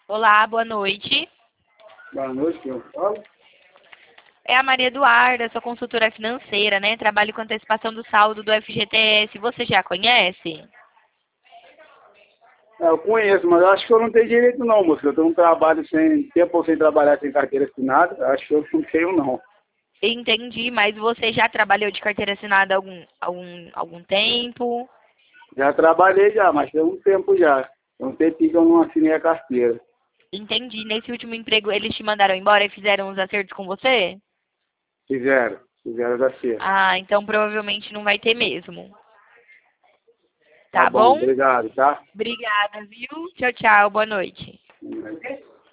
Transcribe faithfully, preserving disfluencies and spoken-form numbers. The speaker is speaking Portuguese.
Olá, boa noite. Boa noite, quem eu falo? É a Maria Eduarda, sou consultora financeira, né? Trabalho com antecipação do saldo do F G T S. Você já conhece? É, eu conheço, mas acho que eu não tenho direito não, moço. Eu tenho um trabalho sem tempo sem trabalhar sem carteira assinada. Acho que eu não tenho não. Entendi, mas você já trabalhou de carteira assinada há algum, algum, algum tempo? Já trabalhei já, mas tem um tempo já. Tem um tempinho que eu não assinei a carteira. Entendi. Nesse último emprego, eles te mandaram embora e fizeram os acertos com você? Fizeram, fizeram da sexta. Ah, então provavelmente não vai ter mesmo. Tá Tá bom, bom? obrigado, tá? Obrigada, viu? Tchau, tchau. Boa noite.